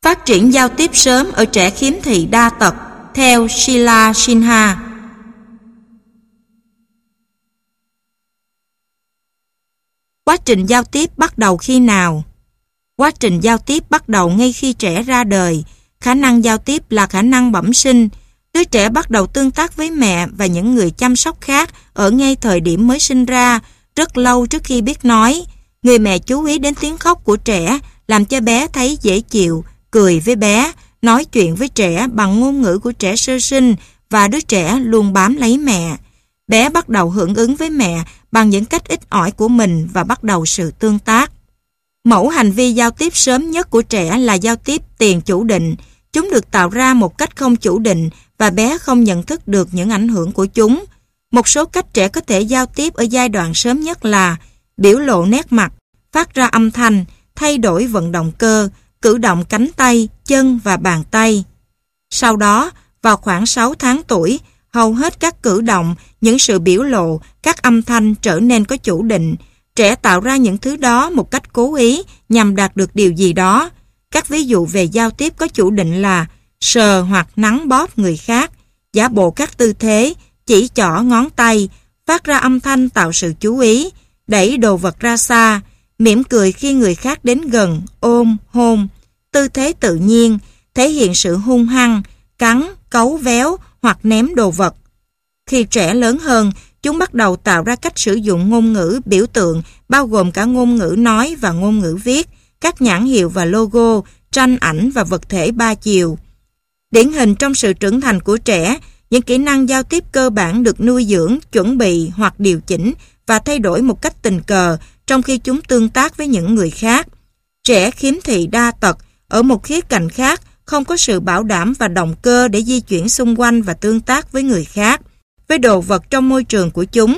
Phát triển giao tiếp sớm ở trẻ khiếm thị đa tật theo Sheila Sinha. Quá trình giao tiếp bắt đầu khi nào? Quá trình giao tiếp bắt đầu ngay khi trẻ ra đời. Khả năng giao tiếp là khả năng bẩm sinh. Đứa trẻ bắt đầu tương tác với mẹ và những người chăm sóc khác ở ngay thời điểm mới sinh ra, rất lâu trước khi biết nói. Người mẹ chú ý đến tiếng khóc của trẻ, làm cho bé thấy dễ chịu, cười với bé, nói chuyện với trẻ bằng ngôn ngữ của trẻ sơ sinh và đứa trẻ luôn bám lấy mẹ. Bé bắt đầu hưởng ứng với mẹ bằng những cách ít ỏi của mình và bắt đầu sự tương tác. Mẫu hành vi giao tiếp sớm nhất của trẻ là giao tiếp tiền chủ định. Chúng được tạo ra một cách không chủ định và bé không nhận thức được những ảnh hưởng của chúng. Một số cách trẻ có thể giao tiếp ở giai đoạn sớm nhất là biểu lộ nét mặt, phát ra âm thanh, thay đổi vận động cơ, cử động cánh tay, chân và bàn tay. Sau đó, vào khoảng 6 tháng tuổi, hầu hết các cử động, những sự biểu lộ, các âm thanh trở nên có chủ định. Trẻ tạo ra những thứ đó một cách cố ý nhằm đạt được điều gì đó. Các ví dụ về giao tiếp có chủ định là sờ hoặc nắn bóp người khác, giả bộ các tư thế, chỉ trỏ ngón tay, phát ra âm thanh tạo sự chú ý, đẩy đồ vật ra xa, mỉm cười khi người khác đến gần, ôm, hôn, tư thế tự nhiên, thể hiện sự hung hăng, cắn, cấu véo hoặc ném đồ vật. Khi trẻ lớn hơn, chúng bắt đầu tạo ra cách sử dụng ngôn ngữ, biểu tượng, bao gồm cả ngôn ngữ nói và ngôn ngữ viết, các nhãn hiệu và logo, tranh ảnh và vật thể 3 chiều. Điển hình trong sự trưởng thành của trẻ, những kỹ năng giao tiếp cơ bản được nuôi dưỡng, chuẩn bị hoặc điều chỉnh và thay đổi một cách tình cờ trong khi chúng tương tác với những người khác. Trẻ khiếm thị đa tật, ở một khía cạnh khác, không có sự bảo đảm và động cơ để di chuyển xung quanh và tương tác với người khác, với đồ vật trong môi trường của chúng.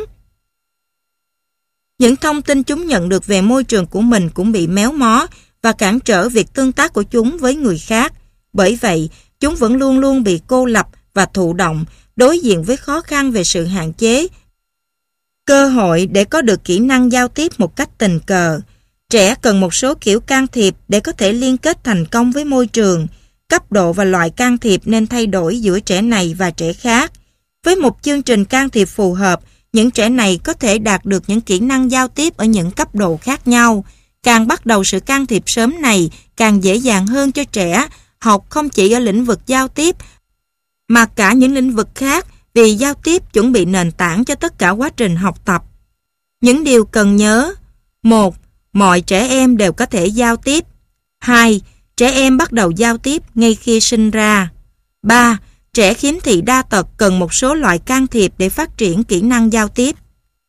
Những thông tin chúng nhận được về môi trường của mình cũng bị méo mó và cản trở việc tương tác của chúng với người khác. Bởi vậy, chúng vẫn luôn luôn bị cô lập và thụ động, đối diện với khó khăn về sự hạn chế, cơ hội để có được kỹ năng giao tiếp một cách tình cờ. Trẻ cần một số kiểu can thiệp để có thể liên kết thành công với môi trường. Cấp độ và loại can thiệp nên thay đổi giữa trẻ này và trẻ khác. Với một chương trình can thiệp phù hợp, những trẻ này có thể đạt được những kỹ năng giao tiếp ở những cấp độ khác nhau. Càng bắt đầu sự can thiệp sớm này, càng dễ dàng hơn cho trẻ học không chỉ ở lĩnh vực giao tiếp, mà cả những lĩnh vực khác, vì giao tiếp chuẩn bị nền tảng cho tất cả quá trình học tập. Những điều cần nhớ: 1. Mọi trẻ em đều có thể giao tiếp. 2. Trẻ em bắt đầu giao tiếp ngay khi sinh ra. 3. Trẻ khiếm thị đa tật cần một số loại can thiệp để phát triển kỹ năng giao tiếp.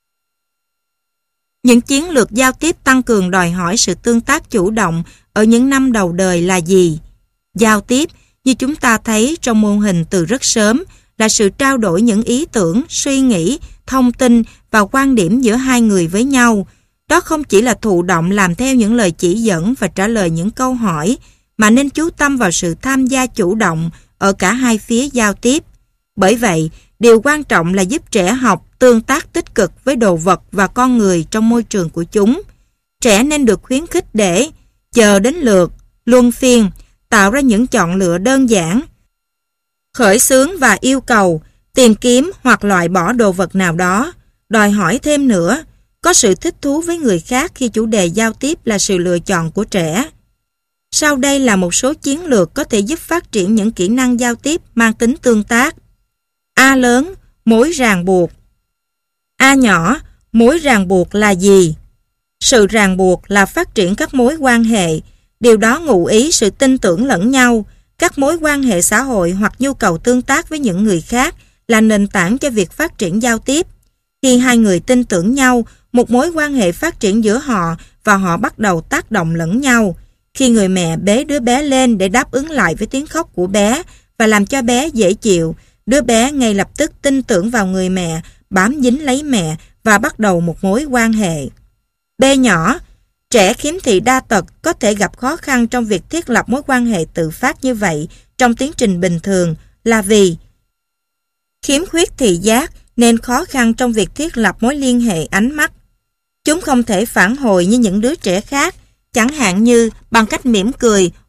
Những chiến lược giao tiếp tăng cường đòi hỏi sự tương tác chủ động ở những năm đầu đời là gì? Giao tiếp, như chúng ta thấy trong mô hình từ rất sớm, là sự trao đổi những ý tưởng, suy nghĩ, thông tin và quan điểm giữa hai người với nhau. Đó không chỉ là thụ động làm theo những lời chỉ dẫn và trả lời những câu hỏi, mà nên chú tâm vào sự tham gia chủ động ở cả hai phía giao tiếp. Bởi vậy, điều quan trọng là giúp trẻ học tương tác tích cực với đồ vật và con người trong môi trường của chúng. Trẻ nên được khuyến khích để chờ đến lượt, luân phiên, tạo ra những chọn lựa đơn giản, khởi xướng và yêu cầu, tìm kiếm hoặc loại bỏ đồ vật nào đó, đòi hỏi thêm nữa, có sự thích thú với người khác khi chủ đề giao tiếp là sự lựa chọn của trẻ. Sau đây là một số chiến lược có thể giúp phát triển những kỹ năng giao tiếp mang tính tương tác. A lớn, mối ràng buộc. A nhỏ, mối ràng buộc là gì? Sự ràng buộc là phát triển các mối quan hệ. Điều đó ngụ ý sự tin tưởng lẫn nhau. Các mối quan hệ xã hội hoặc nhu cầu tương tác với những người khác là nền tảng cho việc phát triển giao tiếp. Khi hai người tin tưởng nhau, một mối quan hệ phát triển giữa họ và họ bắt đầu tác động lẫn nhau. Khi người mẹ bế đứa bé lên để đáp ứng lại với tiếng khóc của bé và làm cho bé dễ chịu, đứa bé ngay lập tức tin tưởng vào người mẹ, bám dính lấy mẹ và bắt đầu một mối quan hệ. B nhỏ, trẻ khiếm thị đa tật có thể gặp khó khăn trong việc thiết lập mối quan hệ tự phát như vậy trong tiến trình bình thường là vì khiếm khuyết thị giác nên khó khăn trong việc thiết lập mối liên hệ ánh mắt. Chúng không thể phản hồi như những đứa trẻ khác, chẳng hạn như bằng cách mỉm cười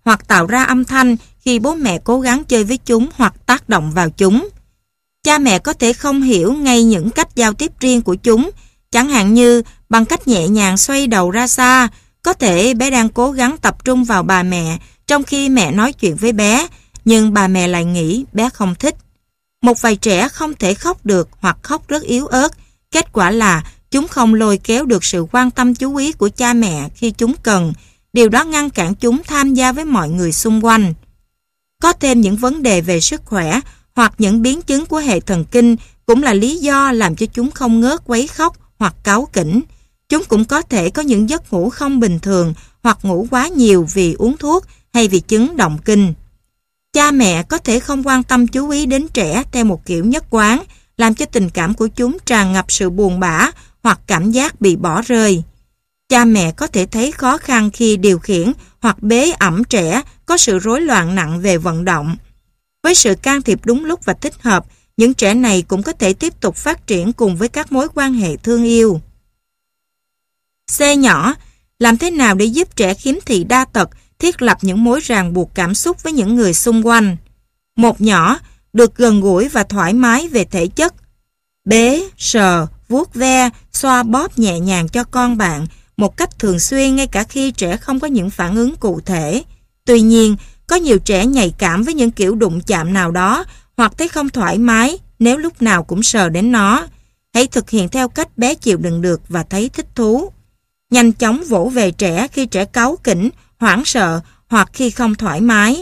hoặc tạo ra âm thanh khi bố mẹ cố gắng chơi với chúng hoặc tác động vào chúng. Cha mẹ có thể không hiểu ngay những cách giao tiếp riêng của chúng, chẳng hạn như bằng cách nhẹ nhàng xoay đầu ra xa. Có thể bé đang cố gắng tập trung vào bà mẹ trong khi mẹ nói chuyện với bé, nhưng bà mẹ lại nghĩ bé không thích. Một vài trẻ không thể khóc được hoặc khóc rất yếu ớt. Kết quả là chúng không lôi kéo được sự quan tâm chú ý của cha mẹ khi chúng cần. Điều đó ngăn cản chúng tham gia với mọi người xung quanh. Có thêm những vấn đề về sức khỏe hoặc những biến chứng của hệ thần kinh cũng là lý do làm cho chúng không ngớt quấy khóc hoặc cáu kỉnh. Chúng cũng có thể có những giấc ngủ không bình thường hoặc ngủ quá nhiều vì uống thuốc hay vì chứng động kinh. Cha mẹ có thể không quan tâm chú ý đến trẻ theo một kiểu nhất quán, làm cho tình cảm của chúng tràn ngập sự buồn bã hoặc cảm giác bị bỏ rơi. Cha mẹ có thể thấy khó khăn khi điều khiển hoặc bế ẵm trẻ có sự rối loạn nặng về vận động. Với sự can thiệp đúng lúc và thích hợp, những trẻ này cũng có thể tiếp tục phát triển cùng với các mối quan hệ thương yêu. C nhỏ, làm thế nào để giúp trẻ khiếm thị đa tật thiết lập những mối ràng buộc cảm xúc với những người xung quanh? Một nhỏ, được gần gũi và thoải mái về thể chất. Bế, sờ, vuốt ve, xoa bóp nhẹ nhàng cho con bạn một cách thường xuyên ngay cả khi trẻ không có những phản ứng cụ thể. Tuy nhiên, có nhiều trẻ nhạy cảm với những kiểu đụng chạm nào đó hoặc thấy không thoải mái nếu lúc nào cũng sờ đến nó. Hãy thực hiện theo cách bé chịu đựng được và thấy thích thú. Nhanh chóng vỗ về trẻ khi trẻ cáu kỉnh, hoảng sợ hoặc khi không thoải mái.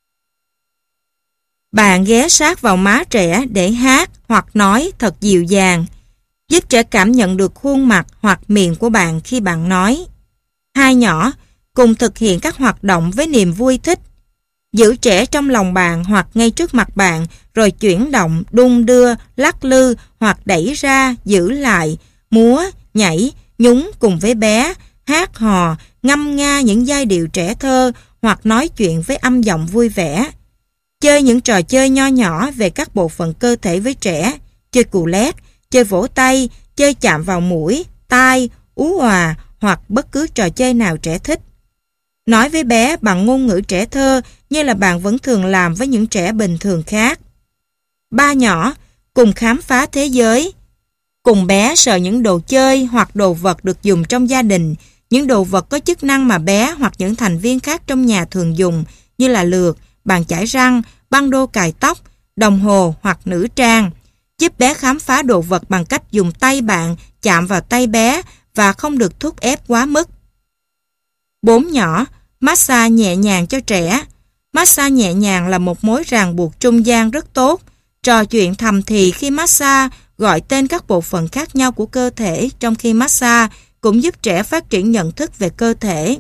Bạn ghé sát vào má trẻ để hát hoặc nói thật dịu dàng. Giúp trẻ cảm nhận được khuôn mặt hoặc miệng của bạn khi bạn nói. Hai nhỏ, cùng thực hiện các hoạt động với niềm vui thích. Giữ trẻ trong lòng bạn hoặc ngay trước mặt bạn, rồi chuyển động, đung đưa, lắc lư hoặc đẩy ra, giữ lại, múa, nhảy, nhún cùng với bé, hát hò, ngâm nga những giai điệu trẻ thơ hoặc nói chuyện với âm giọng vui vẻ. Chơi những trò chơi nho nhỏ về các bộ phận cơ thể với trẻ, chơi cù lét, chơi vỗ tay, chơi chạm vào mũi, tai, ú òa hoặc bất cứ trò chơi nào trẻ thích. Nói với bé bằng ngôn ngữ trẻ thơ như là bạn vẫn thường làm với những trẻ bình thường khác. Ba nhỏ, cùng khám phá thế giới. Cùng bé sờ những đồ chơi hoặc đồ vật được dùng trong gia đình, những đồ vật có chức năng mà bé hoặc những thành viên khác trong nhà thường dùng như là lược, bàn chải răng, băng đô cài tóc, đồng hồ hoặc nữ trang. Giúp bé khám phá đồ vật bằng cách dùng tay bạn chạm vào tay bé và không được thúc ép quá mức. 4 nhỏ, massage nhẹ nhàng cho trẻ. Massage nhẹ nhàng là một mối ràng buộc trung gian rất tốt. Trò chuyện thầm thì khi massage, gọi tên các bộ phận khác nhau của cơ thể trong khi massage cũng giúp trẻ phát triển nhận thức về cơ thể.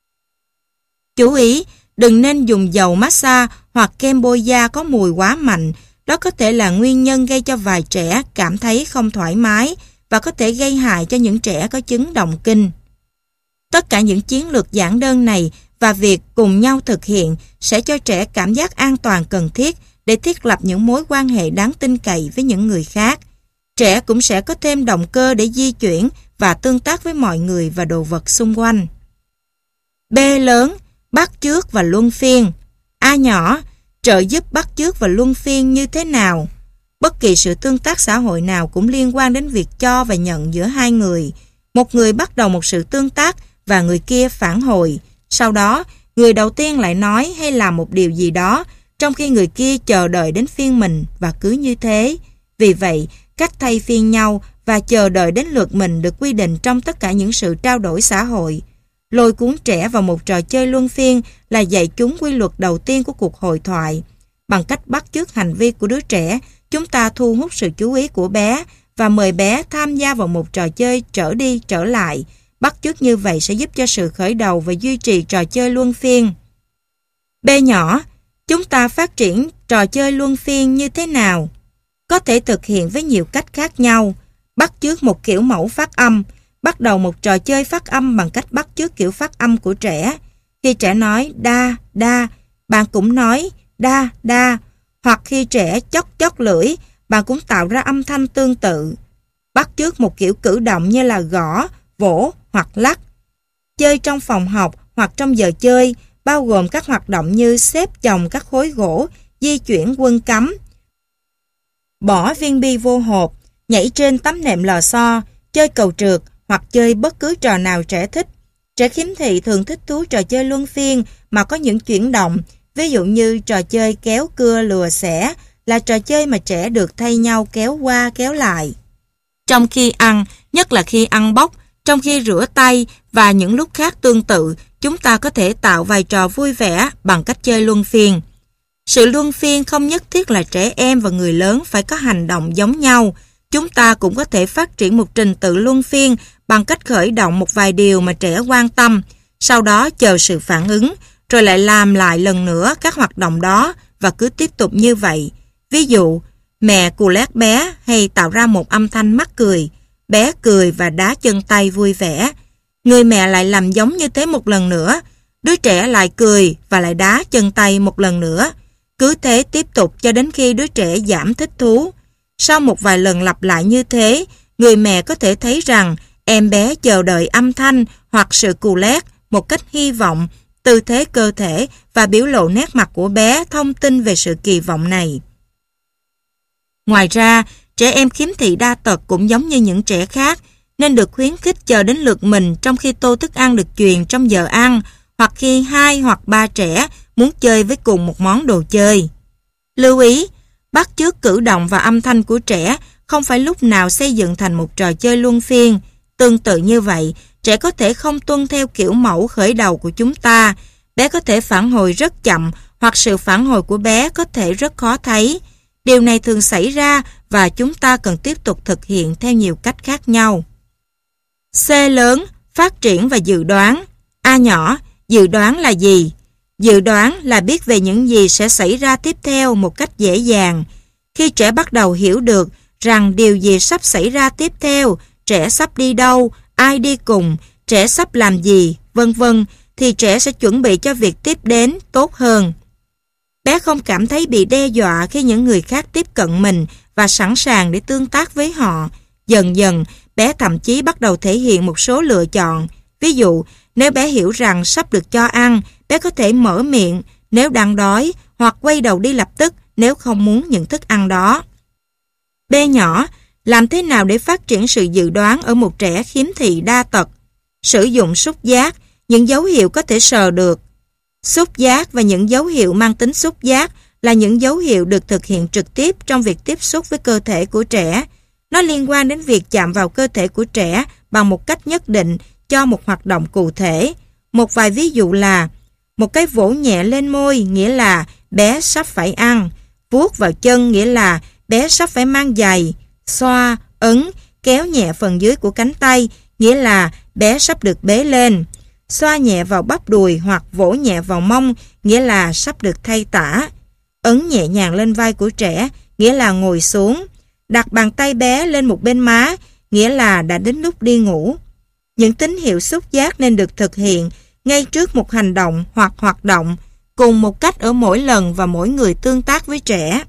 Chú ý, đừng nên dùng dầu massage hoặc kem bôi da có mùi quá mạnh. Đó có thể là nguyên nhân gây cho vài trẻ cảm thấy không thoải mái và có thể gây hại cho những trẻ có chứng động kinh. Tất cả những chiến lược giản đơn này và việc cùng nhau thực hiện sẽ cho trẻ cảm giác an toàn cần thiết để thiết lập những mối quan hệ đáng tin cậy với những người khác. Trẻ cũng sẽ có thêm động cơ để di chuyển và tương tác với mọi người và đồ vật xung quanh. B lớn, bắt chước và luân phiên. A nhỏ, trợ giúp bắt chước và luân phiên như thế nào? Bất kỳ sự tương tác xã hội nào cũng liên quan đến việc cho và nhận giữa hai người. Một người bắt đầu một sự tương tác và người kia phản hồi. Sau đó, người đầu tiên lại nói hay làm một điều gì đó, trong khi người kia chờ đợi đến phiên mình và cứ như thế. Vì vậy, cách thay phiên nhau và chờ đợi đến lượt mình được quy định trong tất cả những sự trao đổi xã hội. Lôi cuốn trẻ vào một trò chơi luân phiên là dạy chúng quy luật đầu tiên của cuộc hội thoại. Bằng cách bắt chước hành vi của đứa trẻ, chúng ta thu hút sự chú ý của bé và mời bé tham gia vào một trò chơi trở đi trở lại. Bắt chước như vậy sẽ giúp cho sự khởi đầu và duy trì trò chơi luân phiên. B nhỏ, chúng ta phát triển trò chơi luân phiên như thế nào? Có thể thực hiện với nhiều cách khác nhau. Bắt chước một kiểu mẫu phát âm. Bắt đầu một trò chơi phát âm bằng cách bắt chước kiểu phát âm của trẻ. Khi trẻ nói đa, đa, bạn cũng nói đa, đa. Hoặc khi trẻ chót lưỡi, bạn cũng tạo ra âm thanh tương tự. Bắt chước một kiểu cử động như là gõ, vỗ hoặc lắc. Chơi trong phòng học hoặc trong giờ chơi, bao gồm các hoạt động như xếp chồng các khối gỗ, di chuyển quân cắm, bỏ viên bi vô hộp, nhảy trên tấm nệm lò xo, chơi cầu trượt hoặc chơi bất cứ trò nào trẻ thích. Trẻ khiếm thị thường thích thú trò chơi luân phiên mà có những chuyển động, ví dụ như trò chơi kéo cưa lùa xẻ là trò chơi mà trẻ được thay nhau kéo qua kéo lại. Trong khi ăn, nhất là khi ăn bốc, trong khi rửa tay và những lúc khác tương tự, chúng ta có thể tạo vài trò vui vẻ bằng cách chơi luân phiên. Sự luân phiên không nhất thiết là trẻ em và người lớn phải có hành động giống nhau. Chúng ta cũng có thể phát triển một trình tự luân phiên bằng cách khởi động một vài điều mà trẻ quan tâm, sau đó chờ sự phản ứng, rồi lại làm lại lần nữa các hoạt động đó và cứ tiếp tục như vậy. Ví dụ, mẹ cù lét bé hay tạo ra một âm thanh mắc cười, bé cười và đá chân tay vui vẻ. Người mẹ lại làm giống như thế một lần nữa, đứa trẻ lại cười và lại đá chân tay một lần nữa. Cứ thế tiếp tục cho đến khi đứa trẻ giảm thích thú. Sau một vài lần lặp lại như thế, người mẹ có thể thấy rằng em bé chờ đợi âm thanh hoặc sự cù lét một cách hy vọng, tư thế cơ thể và biểu lộ nét mặt của bé thông tin về sự kỳ vọng này. Ngoài ra, trẻ em khiếm thị đa tật cũng giống như những trẻ khác, nên được khuyến khích chờ đến lượt mình trong khi tô thức ăn được chuyền trong giờ ăn, hoặc khi 2 hoặc 3 trẻ muốn chơi với cùng một món đồ chơi. Lưu ý, bắt chước cử động và âm thanh của trẻ không phải lúc nào xây dựng thành một trò chơi luân phiên. Tương tự như vậy, trẻ có thể không tuân theo kiểu mẫu khởi đầu của chúng ta. Bé có thể phản hồi rất chậm hoặc sự phản hồi của bé có thể rất khó thấy. Điều này thường xảy ra và chúng ta cần tiếp tục thực hiện theo nhiều cách khác nhau. C lớn, phát triển và dự đoán. A nhỏ, dự đoán là gì? Dự đoán là biết về những gì sẽ xảy ra tiếp theo một cách dễ dàng. Khi trẻ bắt đầu hiểu được rằng điều gì sắp xảy ra tiếp theo, trẻ sắp đi đâu, ai đi cùng, trẻ sắp làm gì, vân vân, thì trẻ sẽ chuẩn bị cho việc tiếp đến tốt hơn. Bé không cảm thấy bị đe dọa khi những người khác tiếp cận mình và sẵn sàng để tương tác với họ. Dần dần, bé thậm chí bắt đầu thể hiện một số lựa chọn. Ví dụ, nếu bé hiểu rằng sắp được cho ăn, bé có thể mở miệng nếu đang đói hoặc quay đầu đi lập tức nếu không muốn những thức ăn đó. B nhỏ, làm thế nào để phát triển sự dự đoán ở một trẻ khiếm thị đa tật? Sử dụng xúc giác, những dấu hiệu có thể sờ được. Xúc giác và những dấu hiệu mang tính xúc giác là những dấu hiệu được thực hiện trực tiếp trong việc tiếp xúc với cơ thể của trẻ. Nó liên quan đến việc chạm vào cơ thể của trẻ bằng một cách nhất định cho một hoạt động cụ thể. Một vài ví dụ là một cái vỗ nhẹ lên môi nghĩa là bé sắp phải ăn, vuốt vào chân nghĩa là bé sắp phải mang giày, xoa, ấn, kéo nhẹ phần dưới của cánh tay nghĩa là bé sắp được bế lên, xoa nhẹ vào bắp đùi hoặc vỗ nhẹ vào mông nghĩa là sắp được thay tã, ấn nhẹ nhàng lên vai của trẻ nghĩa là ngồi xuống, đặt bàn tay bé lên một bên má nghĩa là đã đến lúc đi ngủ. Những tín hiệu xúc giác nên được thực hiện ngay trước một hành động hoặc hoạt động, cùng một cách ở mỗi lần và mỗi người tương tác với trẻ.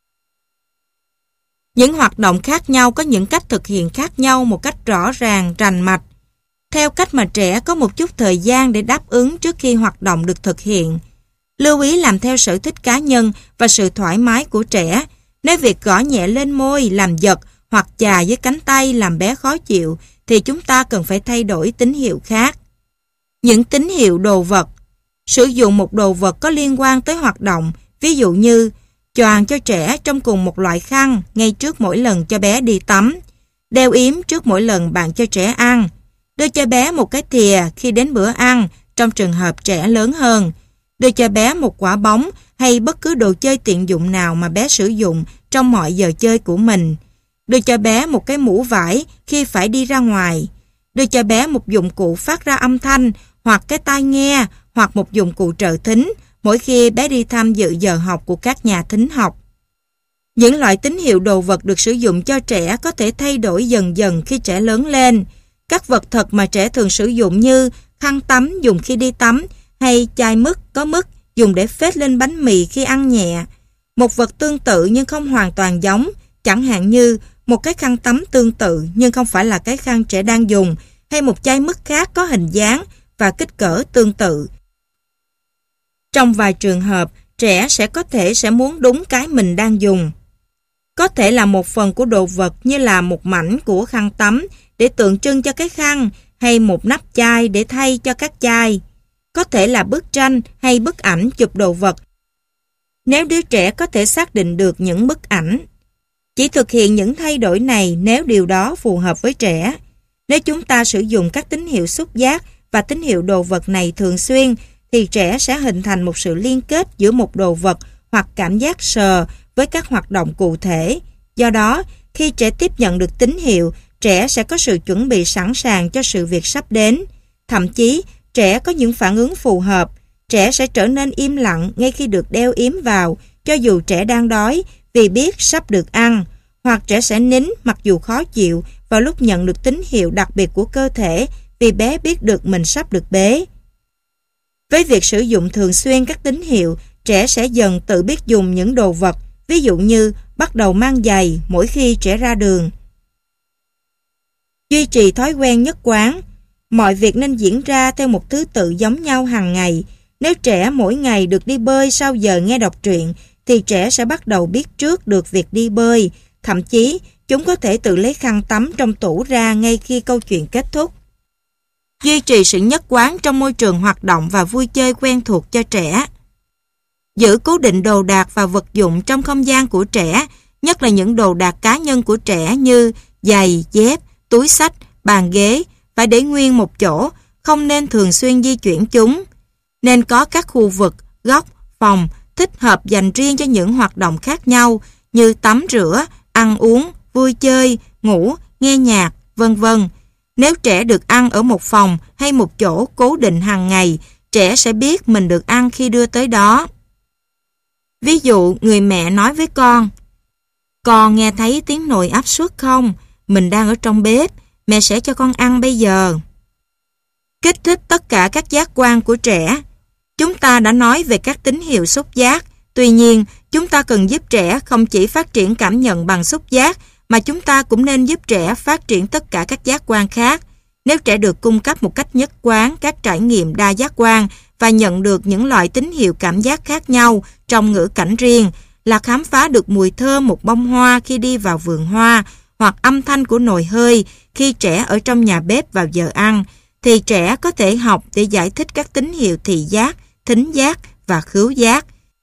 Những hoạt động khác nhau có những cách thực hiện khác nhau một cách rõ ràng, rành mạch, theo cách mà trẻ có một chút thời gian để đáp ứng trước khi hoạt động được thực hiện. Lưu ý làm theo sở thích cá nhân và sự thoải mái của trẻ. Nếu việc gõ nhẹ lên môi làm giật hoặc chà với cánh tay làm bé khó chịu, thì chúng ta cần phải thay đổi tín hiệu khác. Những tín hiệu đồ vật. Sử dụng một đồ vật có liên quan tới hoạt động, ví dụ như choàng cho trẻ trong cùng một loại khăn ngay trước mỗi lần cho bé đi tắm, đeo yếm trước mỗi lần bạn cho trẻ ăn, đưa cho bé một cái thìa khi đến bữa ăn trong trường hợp trẻ lớn hơn, đưa cho bé một quả bóng hay bất cứ đồ chơi tiện dụng nào mà bé sử dụng trong mọi giờ chơi của mình, đưa cho bé một cái mũ vải khi phải đi ra ngoài, đưa cho bé một dụng cụ phát ra âm thanh hoặc cái tai nghe hoặc một dụng cụ trợ thính mỗi khi bé đi tham dự giờ học của các nhà thính học. Những loại tín hiệu đồ vật được sử dụng cho trẻ có thể thay đổi dần dần khi trẻ lớn lên. Các vật thật mà trẻ thường sử dụng như khăn tắm dùng khi đi tắm hay chai mứt có mứt dùng để phết lên bánh mì khi ăn nhẹ. Một vật tương tự nhưng không hoàn toàn giống, chẳng hạn như một cái khăn tắm tương tự nhưng không phải là cái khăn trẻ đang dùng, hay một chai mứt khác có hình dáng và kích cỡ tương tự. Trong vài trường hợp, trẻ sẽ muốn đúng cái mình đang dùng. Có thể là một phần của đồ vật như là một mảnh của khăn tắm để tượng trưng cho cái khăn, hay một nắp chai để thay cho các chai. Có thể là bức tranh hay bức ảnh chụp đồ vật. Nếu đứa trẻ có thể xác định được những bức ảnh, chỉ thực hiện những thay đổi này nếu điều đó phù hợp với trẻ. Nếu chúng ta sử dụng các tín hiệu xúc giác và tín hiệu đồ vật này thường xuyên, thì trẻ sẽ hình thành một sự liên kết giữa một đồ vật hoặc cảm giác sờ với các hoạt động cụ thể. Do đó, khi trẻ tiếp nhận được tín hiệu, trẻ sẽ có sự chuẩn bị sẵn sàng cho sự việc sắp đến. Thậm chí, trẻ có những phản ứng phù hợp. Trẻ sẽ trở nên im lặng ngay khi được đeo yếm vào, cho dù trẻ đang đói vì biết sắp được ăn. Hoặc trẻ sẽ nín mặc dù khó chịu vào lúc nhận được tín hiệu đặc biệt của cơ thể vì bé biết được mình sắp được bế. Với việc sử dụng thường xuyên các tín hiệu, trẻ sẽ dần tự biết dùng những đồ vật, ví dụ như bắt đầu mang giày mỗi khi trẻ ra đường. Duy trì thói quen nhất quán. Mọi việc nên diễn ra theo một thứ tự giống nhau hàng ngày. Nếu trẻ mỗi ngày được đi bơi sau giờ nghe đọc truyện, thì trẻ sẽ bắt đầu biết trước được việc đi bơi. Thậm chí, chúng có thể tự lấy khăn tắm trong tủ ra ngay khi câu chuyện kết thúc. Duy trì sự nhất quán trong môi trường hoạt động và vui chơi quen thuộc cho trẻ. Giữ cố định đồ đạc và vật dụng trong không gian của trẻ, nhất là những đồ đạc cá nhân của trẻ như giày, dép, túi xách, bàn ghế, phải để nguyên một chỗ, không nên thường xuyên di chuyển chúng. Nên có các khu vực, góc, phòng thích hợp dành riêng cho những hoạt động khác nhau như tắm rửa, ăn uống, vui chơi, ngủ, nghe nhạc, vân vân. Nếu trẻ được ăn ở một phòng hay một chỗ cố định hàng ngày, trẻ sẽ biết mình được ăn khi đưa tới đó. Ví dụ, người mẹ nói với con nghe thấy tiếng nồi áp suất không? Mình đang ở trong bếp, mẹ sẽ cho con ăn bây giờ. Kích thích tất cả các giác quan của trẻ. Chúng ta đã nói về các tín hiệu xúc giác, tuy nhiên, chúng ta cần giúp trẻ không chỉ phát triển cảm nhận bằng xúc giác, mà chúng ta cũng nên giúp trẻ phát triển tất cả các giác quan khác. Nếu trẻ được cung cấp một cách nhất quán các trải nghiệm đa giác quan và nhận được những loại tín hiệu cảm giác khác nhau trong ngữ cảnh riêng, là khám phá được mùi thơm một bông hoa khi đi vào vườn hoa, hoặc âm thanh của nồi hơi khi trẻ ở trong nhà bếp vào giờ ăn, thì trẻ có thể học để giải thích các tín hiệu thị giác, thính giác và khứu giác.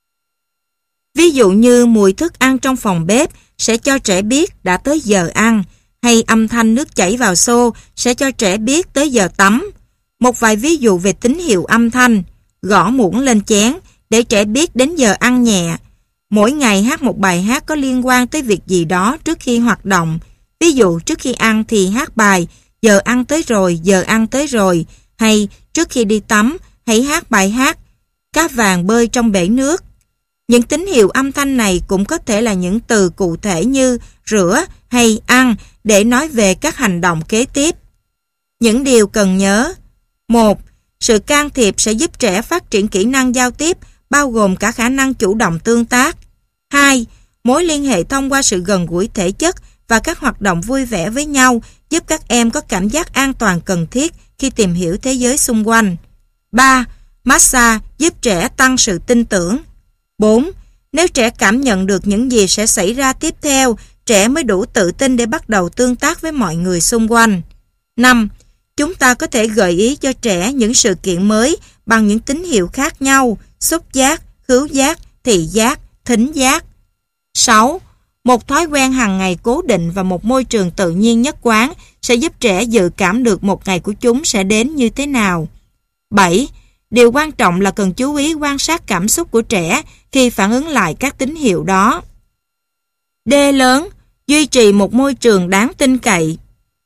Ví dụ như mùi thức ăn trong phòng bếp sẽ cho trẻ biết đã tới giờ ăn, hay âm thanh nước chảy vào xô sẽ cho trẻ biết tới giờ tắm. Một vài ví dụ về tín hiệu âm thanh: gõ muỗng lên chén để trẻ biết đến giờ ăn nhẹ. Mỗi ngày hát một bài hát có liên quan tới việc gì đó trước khi hoạt động. Ví dụ trước khi ăn thì hát bài giờ ăn tới rồi, giờ ăn tới rồi. Hay trước khi đi tắm, hãy hát bài hát cá vàng bơi trong bể nước. Những tín hiệu âm thanh này cũng có thể là những từ cụ thể như rửa hay ăn để nói về các hành động kế tiếp. Những điều cần nhớ: 1. Sự can thiệp sẽ giúp trẻ phát triển kỹ năng giao tiếp, bao gồm cả khả năng chủ động tương tác. 2. Mối liên hệ thông qua sự gần gũi thể chất và các hoạt động vui vẻ với nhau giúp các em có cảm giác an toàn cần thiết khi tìm hiểu thế giới xung quanh. 3. Massage giúp trẻ tăng sự tin tưởng. 4. Nếu trẻ cảm nhận được những gì sẽ xảy ra tiếp theo, trẻ mới đủ tự tin để bắt đầu tương tác với mọi người xung quanh. 5. Chúng ta có thể gợi ý cho trẻ những sự kiện mới bằng những tín hiệu khác nhau: xúc giác, khứu giác, thị giác, thính giác. 6. Một thói quen hàng ngày cố định và một môi trường tự nhiên nhất quán sẽ giúp trẻ dự cảm được một ngày của chúng sẽ đến như thế nào. 7. Điều quan trọng là cần chú ý quan sát cảm xúc của trẻ khi phản ứng lại các tín hiệu đó. D lớn, duy trì một môi trường đáng tin cậy.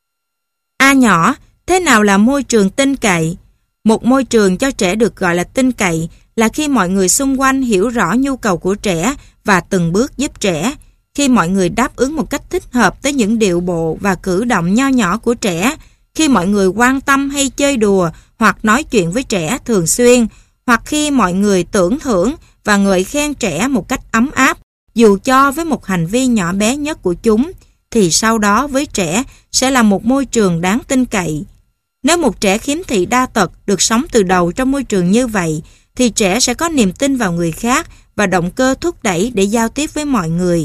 A nhỏ, thế nào là môi trường tin cậy? Một môi trường cho trẻ được gọi là tin cậy là khi mọi người xung quanh hiểu rõ nhu cầu của trẻ và từng bước giúp trẻ. Khi mọi người đáp ứng một cách thích hợp tới những điệu bộ và cử động nho nhỏ của trẻ. Khi mọi người quan tâm hay chơi đùa hoặc nói chuyện với trẻ thường xuyên. Hoặc khi mọi người tưởng thưởng và ngợi khen trẻ một cách ấm áp, dù cho với một hành vi nhỏ bé nhất của chúng, thì sau đó với trẻ sẽ là một môi trường đáng tin cậy. Nếu một trẻ khiếm thị đa tật được sống từ đầu trong môi trường như vậy, thì trẻ sẽ có niềm tin vào người khác và động cơ thúc đẩy để giao tiếp với mọi người.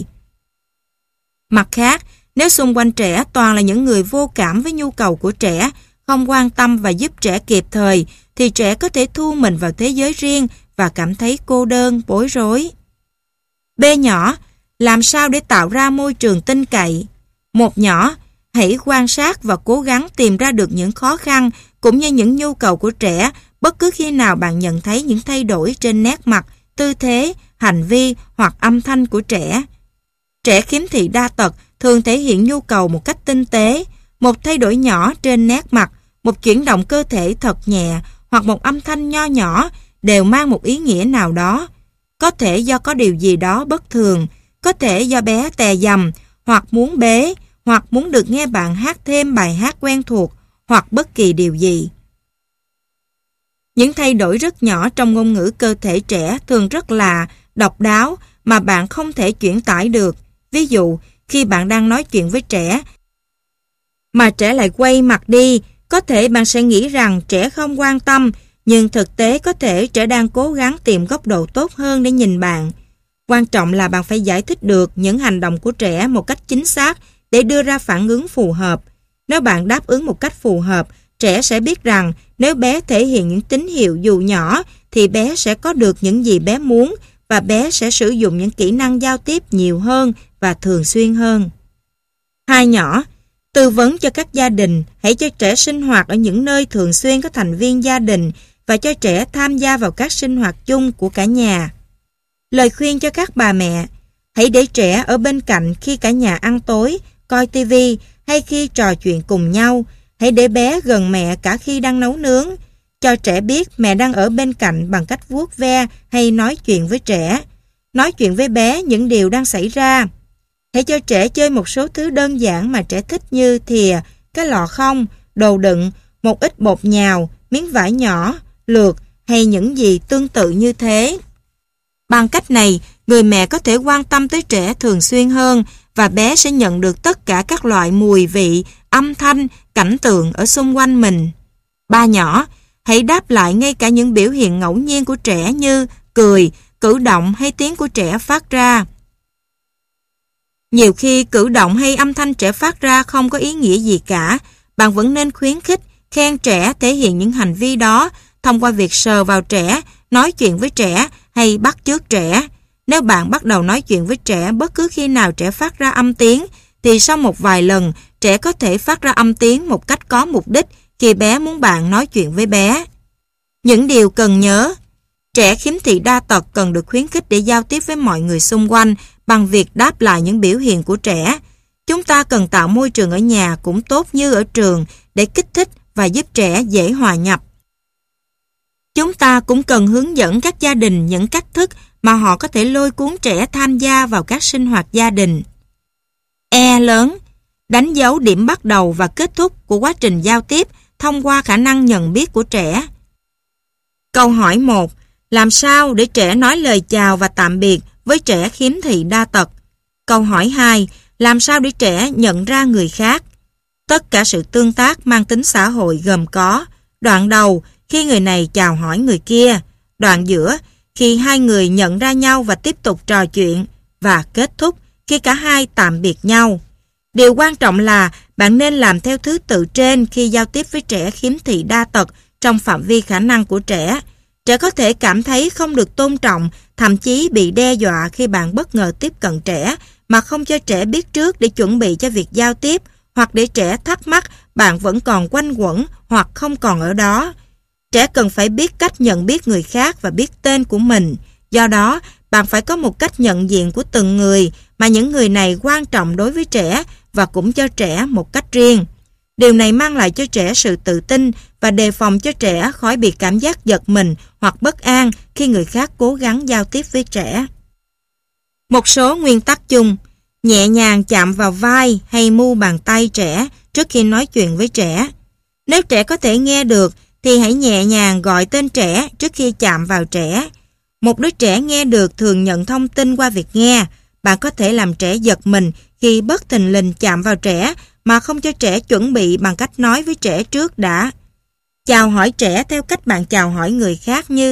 Mặt khác, nếu xung quanh trẻ toàn là những người vô cảm với nhu cầu của trẻ, không quan tâm và giúp trẻ kịp thời, thì trẻ có thể thu mình vào thế giới riêng và cảm thấy cô đơn, bối rối. B nhỏ, làm sao để tạo ra môi trường tin cậy? Một nhỏ, hãy quan sát và cố gắng tìm ra được những khó khăn cũng như những nhu cầu của trẻ bất cứ khi nào bạn nhận thấy những thay đổi trên nét mặt, tư thế, hành vi hoặc âm thanh của trẻ. Trẻ khiếm thị đa tật thường thể hiện nhu cầu một cách tinh tế. Một thay đổi nhỏ trên nét mặt, một chuyển động cơ thể thật nhẹ hoặc một âm thanh nho nhỏ đều mang một ý nghĩa nào đó. Có thể do có điều gì đó bất thường, có thể do bé tè dầm, hoặc muốn bế, hoặc muốn được nghe bạn hát thêm bài hát quen thuộc, hoặc bất kỳ điều gì. Những thay đổi rất nhỏ trong ngôn ngữ cơ thể trẻ thường rất là độc đáo mà bạn không thể chuyển tải được. Ví dụ, khi bạn đang nói chuyện với trẻ mà trẻ lại quay mặt đi, có thể bạn sẽ nghĩ rằng trẻ không quan tâm, nhưng thực tế có thể trẻ đang cố gắng tìm góc độ tốt hơn để nhìn bạn. Quan trọng là bạn phải giải thích được những hành động của trẻ một cách chính xác để đưa ra phản ứng phù hợp. Nếu bạn đáp ứng một cách phù hợp, trẻ sẽ biết rằng nếu bé thể hiện những tín hiệu dù nhỏ thì bé sẽ có được những gì bé muốn và bé sẽ sử dụng những kỹ năng giao tiếp nhiều hơn và thường xuyên hơn. 2 nhỏ, tư vấn cho các gia đình, hãy cho trẻ sinh hoạt ở những nơi thường xuyên có thành viên gia đình và cho trẻ tham gia vào các sinh hoạt chung của cả nhà. Lời khuyên cho các bà mẹ, hãy để trẻ ở bên cạnh khi cả nhà ăn tối, coi tivi hay khi trò chuyện cùng nhau. Hãy để bé gần mẹ cả khi đang nấu nướng. Cho trẻ biết mẹ đang ở bên cạnh bằng cách vuốt ve hay nói chuyện với trẻ. Nói chuyện với bé những điều đang xảy ra. Hãy cho trẻ chơi một số thứ đơn giản mà trẻ thích như thìa, cái lọ không, đồ đựng, một ít bột nhào, miếng vải nhỏ, lược hay những gì tương tự như thế. Bằng cách này, người mẹ có thể quan tâm tới trẻ thường xuyên hơn và bé sẽ nhận được tất cả các loại mùi vị, âm thanh, cảnh tượng ở xung quanh mình. 3 nhỏ, hãy đáp lại ngay cả những biểu hiện ngẫu nhiên của trẻ như cười, cử động hay tiếng của trẻ phát ra. Nhiều khi cử động hay âm thanh trẻ phát ra không có ý nghĩa gì cả, bạn vẫn nên khuyến khích, khen trẻ thể hiện những hành vi đó thông qua việc sờ vào trẻ, nói chuyện với trẻ hay bắt chước trẻ. Nếu bạn bắt đầu nói chuyện với trẻ bất cứ khi nào trẻ phát ra âm tiếng, thì sau một vài lần, trẻ có thể phát ra âm tiếng một cách có mục đích khi bé muốn bạn nói chuyện với bé. Những điều cần nhớ: trẻ khiếm thị đa tật cần được khuyến khích để giao tiếp với mọi người xung quanh bằng việc đáp lại những biểu hiện của trẻ. Chúng ta cần tạo môi trường ở nhà cũng tốt như ở trường để kích thích và giúp trẻ dễ hòa nhập. Chúng ta cũng cần hướng dẫn các gia đình những cách thức mà họ có thể lôi cuốn trẻ tham gia vào các sinh hoạt gia đình. E lớn, đánh dấu điểm bắt đầu và kết thúc của quá trình giao tiếp thông qua khả năng nhận biết của trẻ. Câu hỏi 1. Làm sao để trẻ nói lời chào và tạm biệt với trẻ khiếm thị đa tật? Câu hỏi 2. Làm sao để trẻ nhận ra người khác? Tất cả sự tương tác mang tính xã hội gồm có: đoạn đầu, khi người này chào hỏi người kia; đoạn giữa, khi hai người nhận ra nhau và tiếp tục trò chuyện; và kết thúc, khi cả hai tạm biệt nhau. Điều quan trọng là bạn nên làm theo thứ tự trên khi giao tiếp với trẻ khiếm thị đa tật trong phạm vi khả năng của trẻ. Trẻ có thể cảm thấy không được tôn trọng, thậm chí bị đe dọa khi bạn bất ngờ tiếp cận trẻ mà không cho trẻ biết trước để chuẩn bị cho việc giao tiếp, hoặc để trẻ thắc mắc bạn vẫn còn quanh quẩn hoặc không còn ở đó. Trẻ cần phải biết cách nhận biết người khác và biết tên của mình. Do đó, bạn phải có một cách nhận diện của từng người mà những người này quan trọng đối với trẻ và cũng cho trẻ một cách riêng. Điều này mang lại cho trẻ sự tự tin và đề phòng cho trẻ khỏi bị cảm giác giật mình hoặc bất an khi người khác cố gắng giao tiếp với trẻ. Một số nguyên tắc chung: nhẹ nhàng chạm vào vai hay mu bàn tay trẻ trước khi nói chuyện với trẻ. Nếu trẻ có thể nghe được thì hãy nhẹ nhàng gọi tên trẻ trước khi chạm vào trẻ. Một đứa trẻ nghe được thường nhận thông tin qua việc nghe. Bạn có thể làm trẻ giật mình khi bất thình lình chạm vào trẻ mà không cho trẻ chuẩn bị bằng cách nói với trẻ trước đã. Chào hỏi trẻ theo cách bạn chào hỏi người khác như: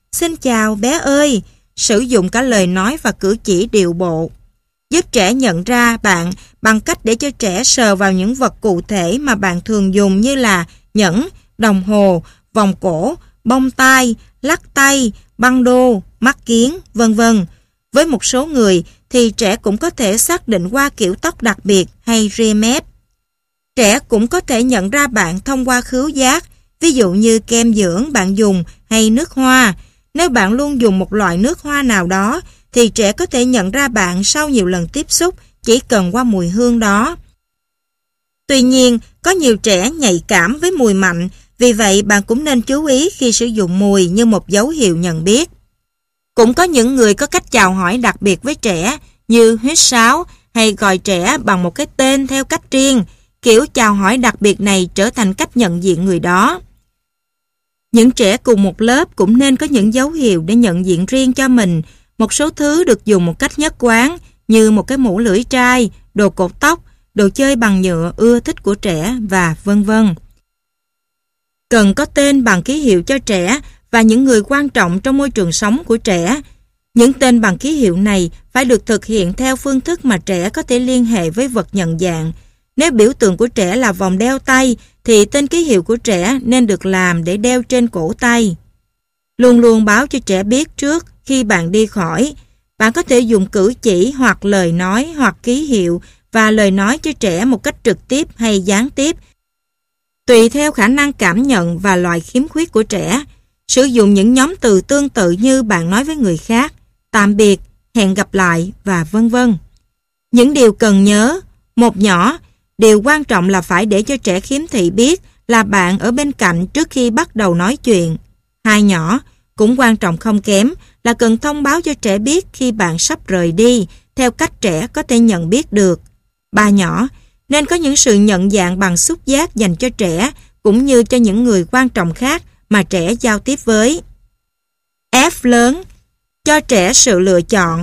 xin chào bé ơi, sử dụng cả lời nói và cử chỉ điệu bộ. Giúp trẻ nhận ra bạn bằng cách để cho trẻ sờ vào những vật cụ thể mà bạn thường dùng như là nhẫn, đồng hồ, vòng cổ, bông tai, lắc tay, băng đô, mắt kiếng, vân vân. Với một số người thì trẻ cũng có thể xác định qua kiểu tóc đặc biệt hay ria mép. Trẻ cũng có thể nhận ra bạn thông qua khứu giác, ví dụ như kem dưỡng bạn dùng hay nước hoa. Nếu bạn luôn dùng một loại nước hoa nào đó, thì trẻ có thể nhận ra bạn sau nhiều lần tiếp xúc chỉ cần qua mùi hương đó. Tuy nhiên, có nhiều trẻ nhạy cảm với mùi mạnh, vì vậy bạn cũng nên chú ý khi sử dụng mùi như một dấu hiệu nhận biết. Cũng có những người có cách chào hỏi đặc biệt với trẻ, như huýt sáo hay gọi trẻ bằng một cái tên theo cách riêng. Kiểu chào hỏi đặc biệt này trở thành cách nhận diện người đó. Những trẻ cùng một lớp cũng nên có những dấu hiệu để nhận diện riêng cho mình. Một số thứ được dùng một cách nhất quán, như một cái mũ lưỡi trai, đồ cột tóc, đồ chơi bằng nhựa ưa thích của trẻ và vân vân. Cần có tên bằng ký hiệu cho trẻ và những người quan trọng trong môi trường sống của trẻ. Những tên bằng ký hiệu này phải được thực hiện theo phương thức mà trẻ có thể liên hệ với vật nhận dạng. Nếu biểu tượng của trẻ là vòng đeo tay, thì tên ký hiệu của trẻ nên được làm để đeo trên cổ tay. Luôn luôn báo cho trẻ biết trước khi bạn đi khỏi. Bạn có thể dùng cử chỉ hoặc lời nói hoặc ký hiệu và lời nói cho trẻ một cách trực tiếp hay gián tiếp, tùy theo khả năng cảm nhận và loại khiếm khuyết của trẻ. Sử dụng những nhóm từ tương tự như bạn nói với người khác, tạm biệt, hẹn gặp lại và vân vân. Những điều cần nhớ: một nhỏ, điều quan trọng là phải để cho trẻ khiếm thị biết là bạn ở bên cạnh trước khi bắt đầu nói chuyện. Hai nhỏ, cũng quan trọng không kém là cần thông báo cho trẻ biết khi bạn sắp rời đi, theo cách trẻ có thể nhận biết được. Ba nhỏ, nên có những sự nhận dạng bằng xúc giác dành cho trẻ cũng như cho những người quan trọng khác mà trẻ giao tiếp với. F lớn, cho trẻ sự lựa chọn.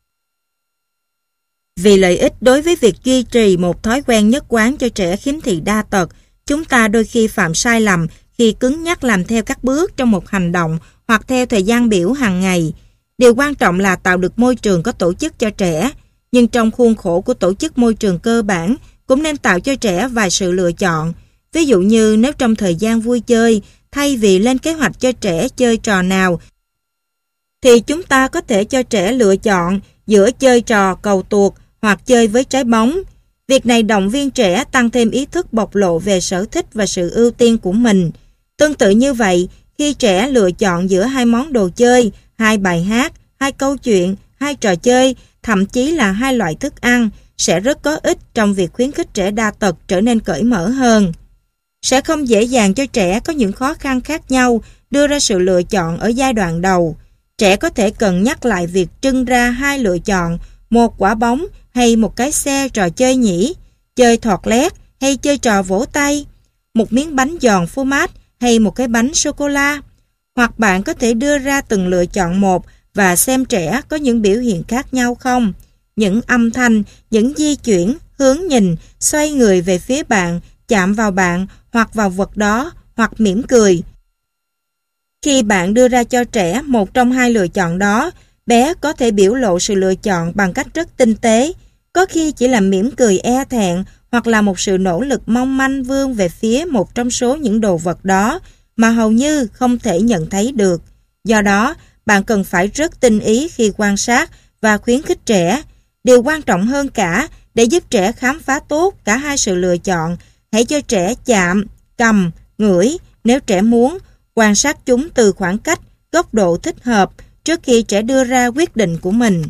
Vì lợi ích đối với việc duy trì một thói quen nhất quán cho trẻ khiếm thị đa tật, chúng ta đôi khi phạm sai lầm khi cứng nhắc làm theo các bước trong một hành động hoặc theo thời gian biểu hàng ngày. Điều quan trọng là tạo được môi trường có tổ chức cho trẻ, nhưng trong khuôn khổ của tổ chức môi trường cơ bản cũng nên tạo cho trẻ vài sự lựa chọn. Ví dụ như nếu trong thời gian vui chơi, thay vì lên kế hoạch cho trẻ chơi trò nào, thì chúng ta có thể cho trẻ lựa chọn giữa chơi trò cầu tuột hoặc chơi với trái bóng. Việc này động viên trẻ tăng thêm ý thức bộc lộ về sở thích và sự ưu tiên của mình. Tương tự như vậy, khi trẻ lựa chọn giữa hai món đồ chơi, hai bài hát, hai câu chuyện, hai trò chơi, thậm chí là hai loại thức ăn, sẽ rất có ích trong việc khuyến khích trẻ đa tật trở nên cởi mở hơn. Sẽ không dễ dàng cho trẻ có những khó khăn khác nhau đưa ra sự lựa chọn ở giai đoạn đầu. Trẻ có thể cần nhắc lại việc trưng ra hai lựa chọn, một quả bóng hay một cái xe trò chơi nhỉ, chơi thọt lét hay chơi trò vỗ tay, một miếng bánh giòn phô mát hay một cái bánh sô-cô-la. Hoặc bạn có thể đưa ra từng lựa chọn một và xem trẻ có những biểu hiện khác nhau không. Những âm thanh, những di chuyển, hướng nhìn, xoay người về phía bạn, chạm vào bạn hoặc vào vật đó, hoặc mỉm cười. Khi bạn đưa ra cho trẻ một trong hai lựa chọn đó, bé có thể biểu lộ sự lựa chọn bằng cách rất tinh tế, có khi chỉ là mỉm cười e thẹn hoặc là một sự nỗ lực mong manh vươn về phía một trong số những đồ vật đó mà hầu như không thể nhận thấy được. Do đó, bạn cần phải rất tinh ý khi quan sát và khuyến khích trẻ. Điều quan trọng hơn cả, để giúp trẻ khám phá tốt cả hai sự lựa chọn, hãy cho trẻ chạm, cầm, ngửi nếu trẻ muốn, quan sát chúng từ khoảng cách, góc độ thích hợp trước khi trẻ đưa ra quyết định của mình.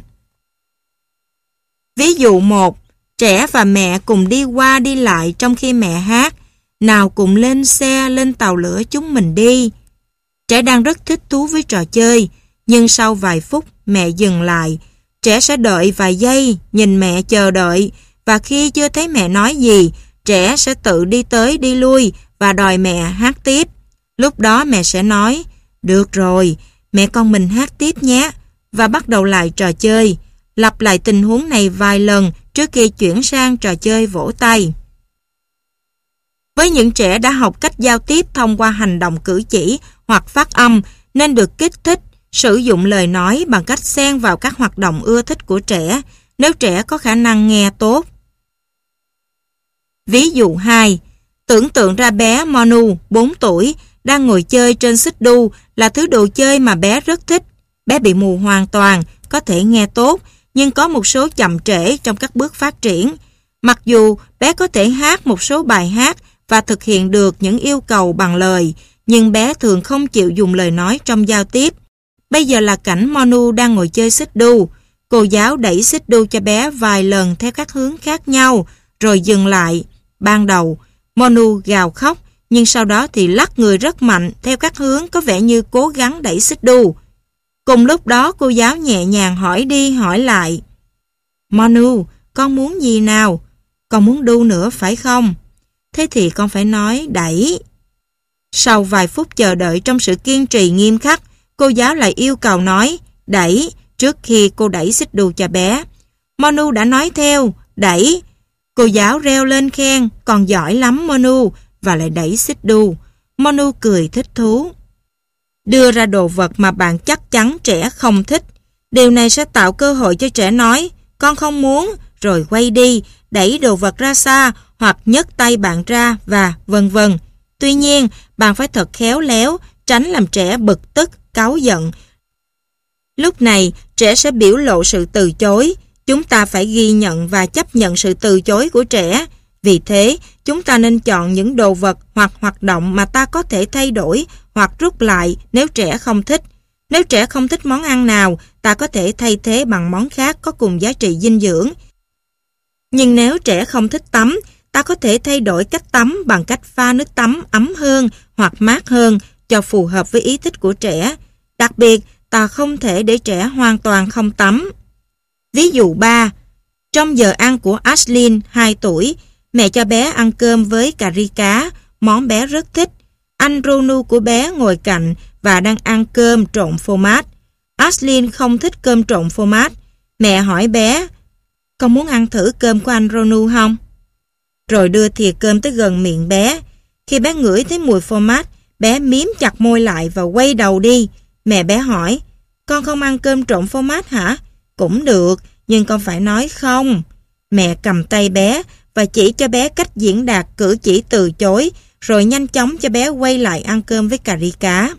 Ví dụ 1. Trẻ và mẹ cùng đi qua đi lại trong khi mẹ hát. Nào cùng lên xe, lên tàu lửa chúng mình đi. Trẻ đang rất thích thú với trò chơi, nhưng sau vài phút mẹ dừng lại. Trẻ sẽ đợi vài giây, nhìn mẹ chờ đợi, và khi chưa thấy mẹ nói gì, trẻ sẽ tự đi tới đi lui và đòi mẹ hát tiếp. Lúc đó mẹ sẽ nói, được rồi, mẹ con mình hát tiếp nhé, và bắt đầu lại trò chơi. Lặp lại tình huống này vài lần trước khi chuyển sang trò chơi vỗ tay. Với những trẻ đã học cách giao tiếp thông qua hành động cử chỉ hoặc phát âm, nên được kích thích, Sử dụng lời nói bằng cách xen vào các hoạt động ưa thích của trẻ nếu trẻ có khả năng nghe tốt. Ví dụ 2. Tưởng tượng ra bé Monu, 4 tuổi, đang ngồi chơi trên xích đu là thứ đồ chơi mà bé rất thích. Bé bị mù hoàn toàn, có thể nghe tốt, nhưng có một số chậm trễ trong các bước phát triển. Mặc dù bé có thể hát một số bài hát và thực hiện được những yêu cầu bằng lời, nhưng bé thường không chịu dùng lời nói trong giao tiếp. Bây giờ là cảnh Monu đang ngồi chơi xích đu. Cô giáo đẩy xích đu cho bé vài lần theo các hướng khác nhau, rồi dừng lại. Ban đầu, Monu gào khóc, nhưng sau đó thì lắc người rất mạnh theo các hướng có vẻ như cố gắng đẩy xích đu. Cùng lúc đó cô giáo nhẹ nhàng hỏi đi hỏi lại. Monu, con muốn gì nào? Con muốn đu nữa phải không? Thế thì con phải nói đẩy. Sau vài phút chờ đợi trong sự kiên trì nghiêm khắc, cô giáo lại yêu cầu nói đẩy trước khi cô đẩy xích đu cho bé. Monu đã nói theo, đẩy. Cô giáo reo lên khen, còn giỏi lắm Monu, và lại đẩy xích đu. Monu cười thích thú. Đưa ra đồ vật mà bạn chắc chắn trẻ không thích. Điều này sẽ tạo cơ hội cho trẻ nói, con không muốn, rồi quay đi, đẩy đồ vật ra xa, hoặc nhấc tay bạn ra, và vân vân. Tuy nhiên, bạn phải thật khéo léo, tránh làm trẻ bực tức, cáu giận. Lúc này, trẻ sẽ biểu lộ sự từ chối. Chúng ta phải ghi nhận và chấp nhận sự từ chối của trẻ. Vì thế, chúng ta nên chọn những đồ vật hoặc hoạt động mà ta có thể thay đổi hoặc rút lại nếu trẻ không thích. Nếu trẻ không thích món ăn nào, ta có thể thay thế bằng món khác có cùng giá trị dinh dưỡng. Nhưng nếu trẻ không thích tắm, ta có thể thay đổi cách tắm bằng cách pha nước tắm ấm hơn hoặc mát hơn cho phù hợp với ý thích của trẻ. Đặc biệt, ta không thể để trẻ hoàn toàn không tắm. Ví dụ 3. Trong giờ ăn của Ashlyn, 2 tuổi, mẹ cho bé ăn cơm với cà ri cá, món bé rất thích. Anh Ronu của bé ngồi cạnh và đang ăn cơm trộn phô mát. Ashlyn không thích cơm trộn phô mát. Mẹ hỏi bé, con muốn ăn thử cơm của anh Ronu không? Rồi đưa thìa cơm tới gần miệng bé. Khi bé ngửi thấy mùi phô mát, bé miếm chặt môi lại và quay đầu đi. Mẹ bé hỏi, con không ăn cơm trộn phô mát hả? Cũng được, nhưng con phải nói không. Mẹ cầm tay bé và chỉ cho bé cách diễn đạt cử chỉ từ chối, rồi nhanh chóng cho bé quay lại ăn cơm với cà ri cá.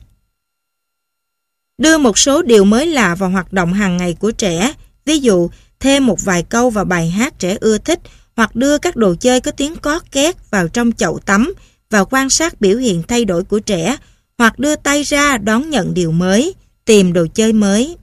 Đưa một số điều mới lạ vào hoạt động hàng ngày của trẻ, ví dụ thêm một vài câu vào bài hát trẻ ưa thích, hoặc đưa các đồ chơi có tiếng cót két vào trong chậu tắm và quan sát biểu hiện thay đổi của trẻ, hoặc đưa tay ra đón nhận điều mới, tìm đồ chơi mới.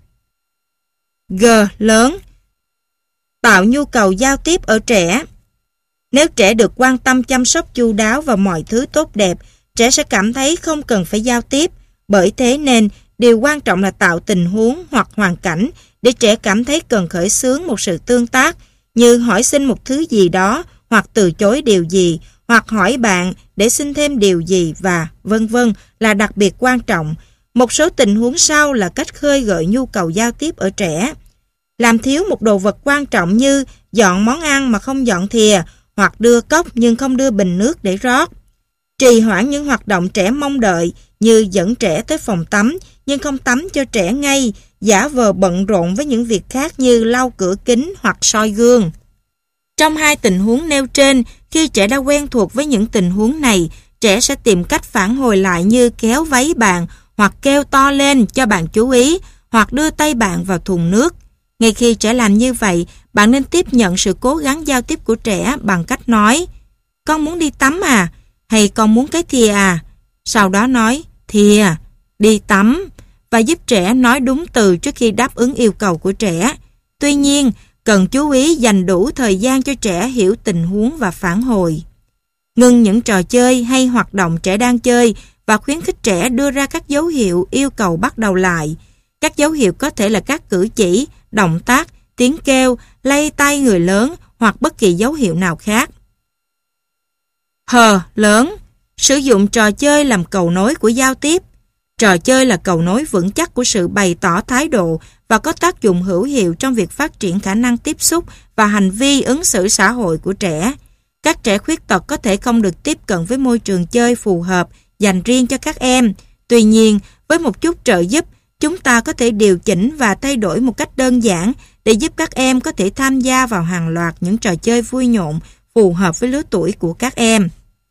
G. Lớn. Tạo nhu cầu giao tiếp ở trẻ. Nếu trẻ được quan tâm chăm sóc chu đáo và mọi thứ tốt đẹp, trẻ sẽ cảm thấy không cần phải giao tiếp. Bởi thế nên, điều quan trọng là tạo tình huống hoặc hoàn cảnh để trẻ cảm thấy cần khởi xướng một sự tương tác, như hỏi xin một thứ gì đó, hoặc từ chối điều gì, hoặc hỏi bạn để xin thêm điều gì, và vân vân là đặc biệt quan trọng. Một số tình huống sau là cách khơi gợi nhu cầu giao tiếp ở trẻ. Làm thiếu một đồ vật quan trọng như dọn món ăn mà không dọn thìa, hoặc đưa cốc nhưng không đưa bình nước để rót. Trì hoãn những hoạt động trẻ mong đợi như dẫn trẻ tới phòng tắm nhưng không tắm cho trẻ ngay, giả vờ bận rộn với những việc khác như lau cửa kính hoặc soi gương. Trong hai tình huống nêu trên, khi trẻ đã quen thuộc với những tình huống này, trẻ sẽ tìm cách phản hồi lại như kéo váy bạn, hoặc kêu to lên cho bạn chú ý, hoặc đưa tay bạn vào thùng nước. Ngay khi trẻ làm như vậy, bạn nên tiếp nhận sự cố gắng giao tiếp của trẻ bằng cách nói, con muốn đi tắm à? Hay con muốn cái thìa à? Sau đó nói, thìa, đi tắm, và giúp trẻ nói đúng từ trước khi đáp ứng yêu cầu của trẻ. Tuy nhiên, cần chú ý dành đủ thời gian cho trẻ hiểu tình huống và phản hồi. Ngừng những trò chơi hay hoạt động trẻ đang chơi và khuyến khích trẻ đưa ra các dấu hiệu yêu cầu bắt đầu lại. Các dấu hiệu có thể là các cử chỉ, động tác, tiếng kêu, lay tay người lớn hoặc bất kỳ dấu hiệu nào khác. H. Lớn. Sử dụng trò chơi làm cầu nối của giao tiếp. Trò chơi là cầu nối vững chắc của sự bày tỏ thái độ và có tác dụng hữu hiệu trong việc phát triển khả năng tiếp xúc và hành vi ứng xử xã hội của trẻ. Các trẻ khuyết tật có thể không được tiếp cận với môi trường chơi phù hợp dành riêng cho các em. Tuy nhiên, với một chút trợ giúp, chúng ta có thể điều chỉnh và thay đổi một cách đơn giản để giúp các em có thể tham gia vào hàng loạt những trò chơi vui nhộn phù hợp với lứa tuổi của các em.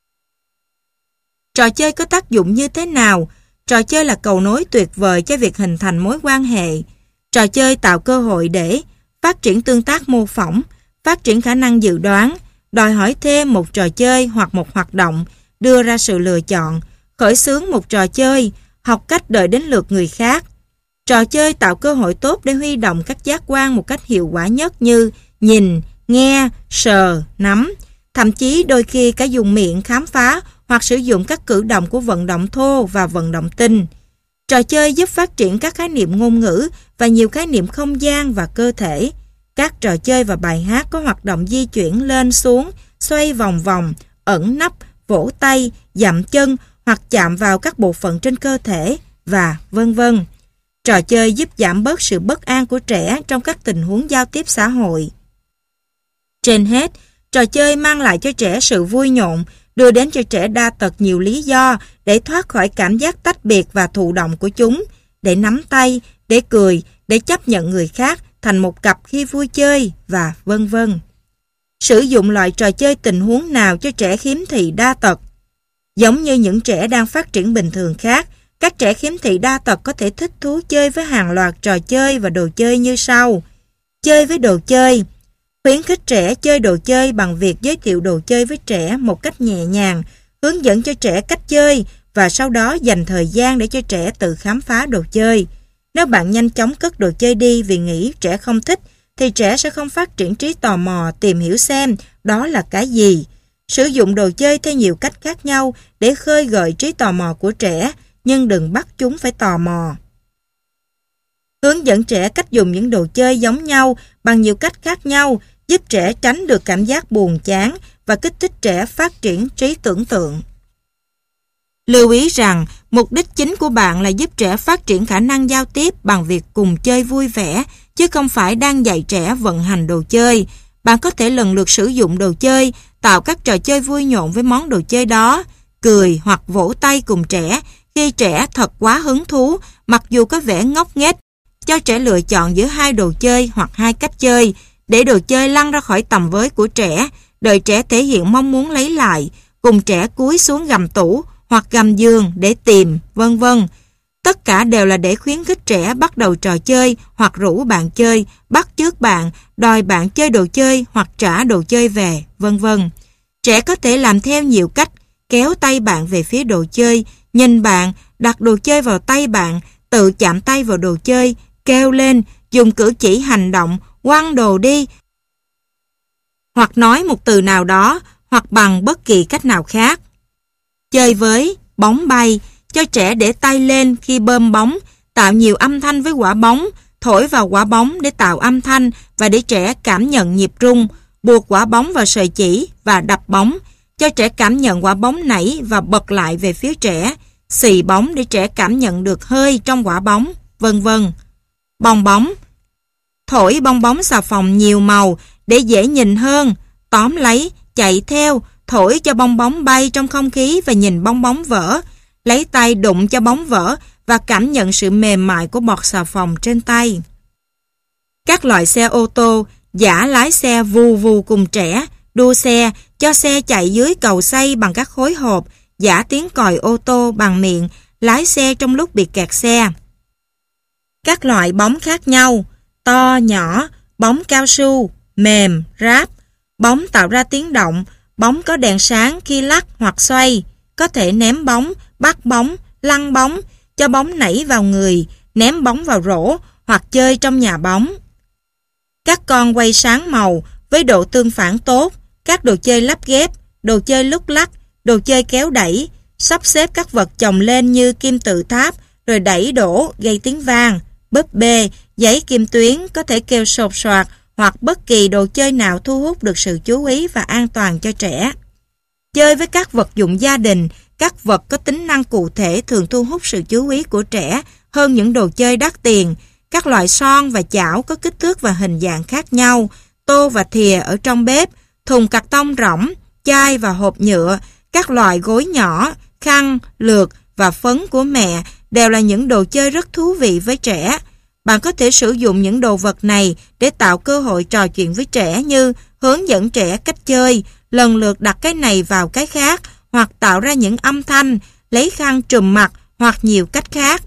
Trò chơi có tác dụng như thế nào? Trò chơi là cầu nối tuyệt vời cho việc hình thành mối quan hệ. Trò chơi tạo cơ hội để phát triển tương tác mô phỏng, phát triển khả năng dự đoán, đòi hỏi thêm một trò chơi hoặc một hoạt động, đưa ra sự lựa chọn, khởi xướng một trò chơi, học cách đợi đến lượt người khác. Trò chơi tạo cơ hội tốt để huy động các giác quan một cách hiệu quả nhất như nhìn, nghe, sờ, nắm. Thậm chí đôi khi cả dùng miệng khám phá hoặc sử dụng các cử động của vận động thô và vận động tinh. Trò chơi giúp phát triển các khái niệm ngôn ngữ và nhiều khái niệm không gian và cơ thể. Các trò chơi và bài hát có hoạt động di chuyển lên xuống, xoay vòng vòng, ẩn nấp, vỗ tay, dậm chân hoặc chạm vào các bộ phận trên cơ thể và vân vân. Trò chơi giúp giảm bớt sự bất an của trẻ trong các tình huống giao tiếp xã hội. Trên hết, trò chơi mang lại cho trẻ sự vui nhộn, đưa đến cho trẻ đa tật nhiều lý do để thoát khỏi cảm giác tách biệt và thụ động của chúng, để nắm tay, để cười, để chấp nhận người khác thành một cặp khi vui chơi và vân vân. Sử dụng loại trò chơi tình huống nào cho trẻ khiếm thị đa tật? Giống như những trẻ đang phát triển bình thường khác, các trẻ khiếm thị đa tật có thể thích thú chơi với hàng loạt trò chơi và đồ chơi như sau. Chơi với đồ chơi. Khuyến khích trẻ chơi đồ chơi bằng việc giới thiệu đồ chơi với trẻ một cách nhẹ nhàng, hướng dẫn cho trẻ cách chơi và sau đó dành thời gian để cho trẻ tự khám phá đồ chơi. Nếu bạn nhanh chóng cất đồ chơi đi vì nghĩ trẻ không thích, thì trẻ sẽ không phát triển trí tò mò tìm hiểu xem đó là cái gì. Sử dụng đồ chơi theo nhiều cách khác nhau để khơi gợi trí tò mò của trẻ, nhưng đừng bắt chúng phải tò mò. Hướng dẫn trẻ cách dùng những đồ chơi giống nhau bằng nhiều cách khác nhau, giúp trẻ tránh được cảm giác buồn chán và kích thích trẻ phát triển trí tưởng tượng. Lưu ý rằng, mục đích chính của bạn là giúp trẻ phát triển khả năng giao tiếp bằng việc cùng chơi vui vẻ, chứ không phải đang dạy trẻ vận hành đồ chơi. Bạn có thể lần lượt sử dụng đồ chơi, tạo các trò chơi vui nhộn với món đồ chơi đó, cười hoặc vỗ tay cùng trẻ khi trẻ thật quá hứng thú, mặc dù có vẻ ngốc nghếch. Cho trẻ lựa chọn giữa hai đồ chơi hoặc hai cách chơi, để đồ chơi lăn ra khỏi tầm với của trẻ, đợi trẻ thể hiện mong muốn lấy lại, cùng trẻ cúi xuống gầm tủ hoặc gầm giường để tìm, vân vân. Tất cả đều là để khuyến khích trẻ bắt đầu trò chơi hoặc rủ bạn chơi, bắt chước bạn, đòi bạn chơi đồ chơi hoặc trả đồ chơi về, vân vân. Trẻ có thể làm theo nhiều cách, kéo tay bạn về phía đồ chơi, nhìn bạn, đặt đồ chơi vào tay bạn, tự chạm tay vào đồ chơi, kêu lên, dùng cử chỉ hành động, quăng đồ đi, hoặc nói một từ nào đó, hoặc bằng bất kỳ cách nào khác. Chơi với bóng bay, cho trẻ để tay lên khi bơm bóng, tạo nhiều âm thanh với quả bóng, thổi vào quả bóng để tạo âm thanh và để trẻ cảm nhận nhịp rung, buộc quả bóng vào sợi chỉ và đập bóng, cho trẻ cảm nhận quả bóng nảy và bật lại về phía trẻ, xì bóng để trẻ cảm nhận được hơi trong quả bóng, vân vân. Bong bóng. Thổi bong bóng xà phòng nhiều màu để dễ nhìn hơn, tóm lấy, chạy theo, thổi cho bong bóng bay trong không khí và nhìn bong bóng vỡ, lấy tay đụng cho bóng vỡ và cảm nhận sự mềm mại của bọt xà phòng trên tay. Các loại xe ô tô, giả lái xe vù vù cùng trẻ, đua xe, cho xe chạy dưới cầu xay bằng các khối hộp, giả tiếng còi ô tô bằng miệng, lái xe trong lúc bị kẹt xe. Các loại bóng khác nhau, to, nhỏ, bóng cao su, mềm, ráp, bóng tạo ra tiếng động, bóng có đèn sáng khi lắc hoặc xoay, có thể ném bóng, bắt bóng, lăn bóng, cho bóng nảy vào người, ném bóng vào rổ hoặc chơi trong nhà bóng. Các con quay sáng màu với độ tương phản tốt, các đồ chơi lắp ghép, đồ chơi lúc lắc, đồ chơi kéo đẩy, sắp xếp các vật chồng lên như kim tự tháp, rồi đẩy đổ gây tiếng vang, búp bê, giấy kim tuyến có thể kêu sột soạt hoặc bất kỳ đồ chơi nào thu hút được sự chú ý và an toàn cho trẻ. Chơi với các vật dụng gia đình, các vật có tính năng cụ thể thường thu hút sự chú ý của trẻ hơn những đồ chơi đắt tiền. Các loại son và chảo có kích thước và hình dạng khác nhau, tô và thìa ở trong bếp, thùng cạc tông rỗng, chai và hộp nhựa, các loại gối nhỏ, khăn, lược và phấn của mẹ đều là những đồ chơi rất thú vị với trẻ. Bạn có thể sử dụng những đồ vật này để tạo cơ hội trò chuyện với trẻ, như hướng dẫn trẻ cách chơi, lần lượt đặt cái này vào cái khác, hoặc tạo ra những âm thanh, lấy khăn trùm mặt, hoặc nhiều cách khác.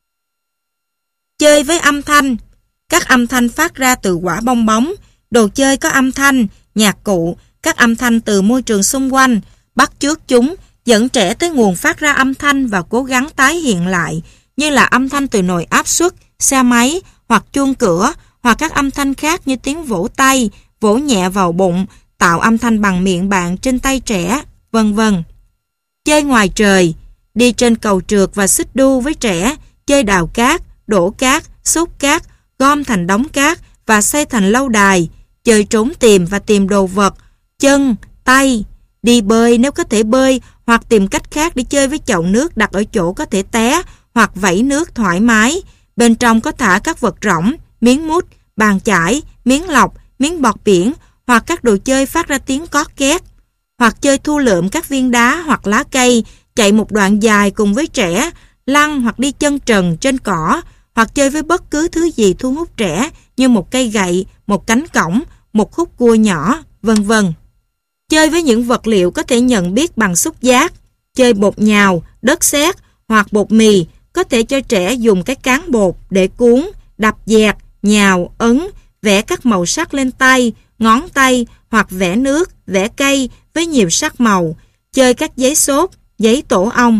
Chơi với âm thanh. Các âm thanh phát ra từ quả bong bóng, đồ chơi có âm thanh, nhạc cụ, các âm thanh từ môi trường xung quanh, bắt chước chúng, dẫn trẻ tới nguồn phát ra âm thanh và cố gắng tái hiện lại, như là âm thanh từ nồi áp suất, xe máy, hoặc chuông cửa, hoặc các âm thanh khác như tiếng vỗ tay, vỗ nhẹ vào bụng, tạo âm thanh bằng miệng bạn trên tay trẻ, vân vân. Chơi ngoài trời. Đi trên cầu trượt và xích đu với trẻ, chơi đào cát, đổ cát, xúc cát, gom thành đống cát và xây thành lâu đài, chơi trốn tìm và tìm đồ vật, chân, tay, đi bơi nếu có thể bơi, hoặc tìm cách khác để chơi với chậu nước đặt ở chỗ có thể té, hoặc vẩy nước thoải mái. Bên trong có thả các vật rỗng, miếng mút, bàn chải, miếng lọc, miếng bọt biển, hoặc các đồ chơi phát ra tiếng cót két. Hoặc chơi thu lượm các viên đá hoặc lá cây, chạy một đoạn dài cùng với trẻ, lăn hoặc đi chân trần trên cỏ, hoặc chơi với bất cứ thứ gì thu hút trẻ như một cây gậy, một cánh cổng, một khúc cua nhỏ, vân vân. Chơi với những vật liệu có thể nhận biết bằng xúc giác. Chơi bột nhào, đất sét hoặc bột mì, có thể cho trẻ dùng cái cán bột để cuốn, đập dẹt, nhào, ấn, vẽ các màu sắc lên tay, ngón tay, hoặc vẽ nước, vẽ cây với nhiều sắc màu. Chơi các giấy xốp, giấy tổ ong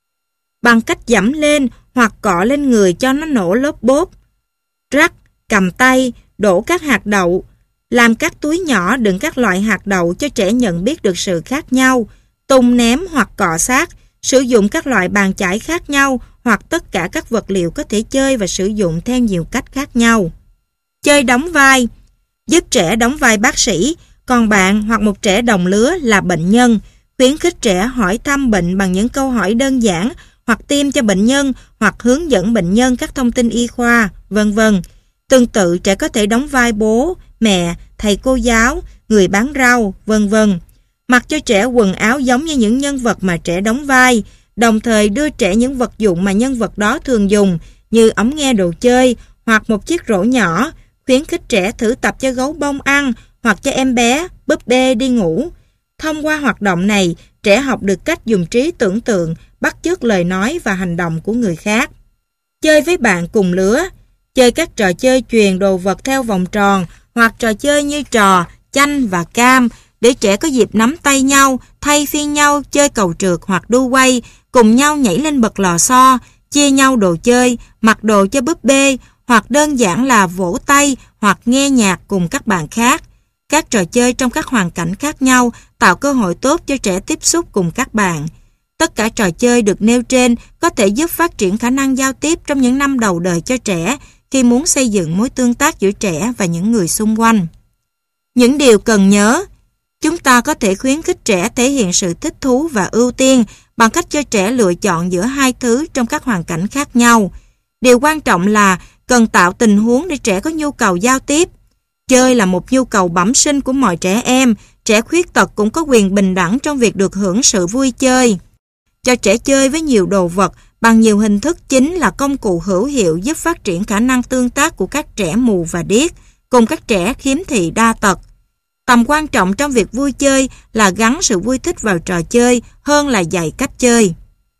bằng cách giẫm lên hoặc cọ lên người cho nó nổ lốp bốp. Rắc, cầm tay, đổ các hạt đậu, làm các túi nhỏ đựng các loại hạt đậu cho trẻ nhận biết được sự khác nhau. Tung ném hoặc cọ sát, sử dụng các loại bàn chải khác nhau hoặc tất cả các vật liệu có thể chơi và sử dụng theo nhiều cách khác nhau. Chơi đóng vai. Giúp trẻ đóng vai bác sĩ, còn bạn hoặc một trẻ đồng lứa là bệnh nhân. Khuyến khích trẻ hỏi thăm bệnh bằng những câu hỏi đơn giản, hoặc tiêm cho bệnh nhân, hoặc hướng dẫn bệnh nhân các thông tin y khoa, vân vân. Tương tự, trẻ có thể đóng vai bố, mẹ, thầy cô giáo, người bán rau, vân vân. Mặc cho trẻ quần áo giống như những nhân vật mà trẻ đóng vai, đồng thời đưa trẻ những vật dụng mà nhân vật đó thường dùng, như ống nghe đồ chơi, hoặc một chiếc rổ nhỏ. Khuyến khích trẻ thử tập cho gấu bông ăn, hoặc cho em bé, búp bê đi ngủ. Thông qua hoạt động này, trẻ học được cách dùng trí tưởng tượng, bắt chước lời nói và hành động của người khác. Chơi với bạn cùng lứa. Chơi các trò chơi chuyền đồ vật theo vòng tròn, hoặc trò chơi như trò, chanh và cam, để trẻ có dịp nắm tay nhau, thay phiên nhau chơi cầu trượt hoặc đu quay, cùng nhau nhảy lên bậc lò xo, chia nhau đồ chơi, mặc đồ cho búp bê, hoặc đơn giản là vỗ tay hoặc nghe nhạc cùng các bạn khác. Các trò chơi trong các hoàn cảnh khác nhau tạo cơ hội tốt cho trẻ tiếp xúc cùng các bạn. Tất cả trò chơi được nêu trên có thể giúp phát triển khả năng giao tiếp trong những năm đầu đời cho trẻ khi muốn xây dựng mối tương tác giữa trẻ và những người xung quanh. Những điều cần nhớ. Chúng ta có thể khuyến khích trẻ thể hiện sự thích thú và ưu tiên bằng cách cho trẻ lựa chọn giữa hai thứ trong các hoàn cảnh khác nhau. Điều quan trọng là cần tạo tình huống để trẻ có nhu cầu giao tiếp. Chơi là một nhu cầu bẩm sinh của mọi trẻ em. Trẻ khuyết tật cũng có quyền bình đẳng trong việc được hưởng sự vui chơi. Cho trẻ chơi với nhiều đồ vật bằng nhiều hình thức chính là công cụ hữu hiệu giúp phát triển khả năng tương tác của các trẻ mù và điếc cùng các trẻ khiếm thị đa tật. Tầm quan trọng trong việc vui chơi là gắn sự vui thích vào trò chơi hơn là dạy cách chơi.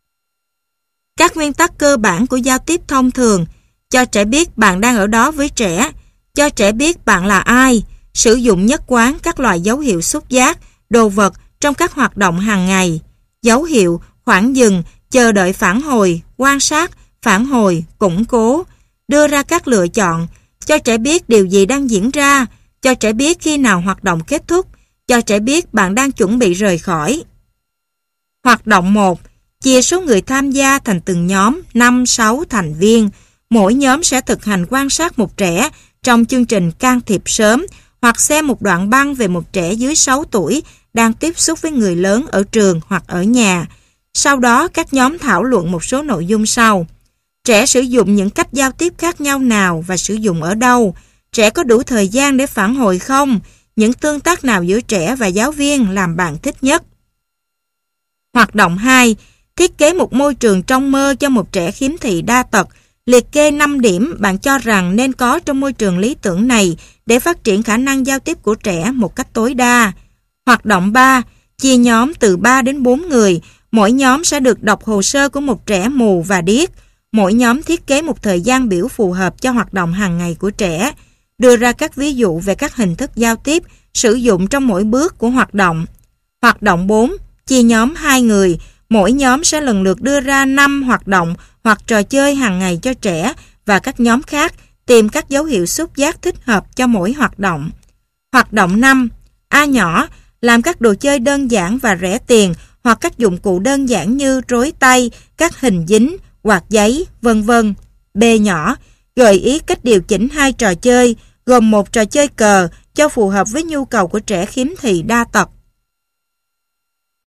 Các nguyên tắc cơ bản của giao tiếp thông thường. Cho trẻ biết bạn đang ở đó với trẻ. Cho trẻ biết bạn là ai. Sử dụng nhất quán các loại dấu hiệu xúc giác, đồ vật trong các hoạt động hàng ngày. Dấu hiệu, khoảng dừng, chờ đợi phản hồi, quan sát, phản hồi, củng cố. Đưa ra các lựa chọn. Cho trẻ biết điều gì đang diễn ra. Cho trẻ biết khi nào hoạt động kết thúc. Cho trẻ biết bạn đang chuẩn bị rời khỏi. Hoạt động 1. Chia số người tham gia thành từng nhóm 5-6 thành viên. Mỗi nhóm sẽ thực hành quan sát một trẻ trong chương trình can thiệp sớm hoặc xem một đoạn băng về một trẻ dưới 6 tuổi đang tiếp xúc với người lớn ở trường hoặc ở nhà. Sau đó các nhóm thảo luận một số nội dung sau. Trẻ sử dụng những cách giao tiếp khác nhau nào và sử dụng ở đâu? Trẻ có đủ thời gian để phản hồi không? Những tương tác nào giữa trẻ và giáo viên làm bạn thích nhất? Hoạt động 2. Thiết kế một môi trường trong mơ cho một trẻ khiếm thị đa tật. Liệt kê 5 điểm bạn cho rằng nên có trong môi trường lý tưởng này để phát triển khả năng giao tiếp của trẻ một cách tối đa. Hoạt động 3. Chia nhóm từ 3 đến 4 người. Mỗi nhóm sẽ được đọc hồ sơ của một trẻ mù và điếc. Mỗi nhóm thiết kế một thời gian biểu phù hợp cho hoạt động hàng ngày của trẻ. Đưa ra các ví dụ về các hình thức giao tiếp sử dụng trong mỗi bước của hoạt động. Hoạt động 4. Chia nhóm 2 người. Mỗi nhóm sẽ lần lượt đưa ra 5 hoạt động hoặc trò chơi hàng ngày cho trẻ và các nhóm khác tìm các dấu hiệu xúc giác thích hợp cho mỗi hoạt động. Hoạt động 5. A nhỏ. Làm các đồ chơi đơn giản và rẻ tiền hoặc các dụng cụ đơn giản như rối tay, các hình dính, quạt giấy, vân vân. B nhỏ. Gợi ý cách điều chỉnh 2 trò chơi, gồm một trò chơi cờ cho phù hợp với nhu cầu của trẻ khiếm thị đa tật.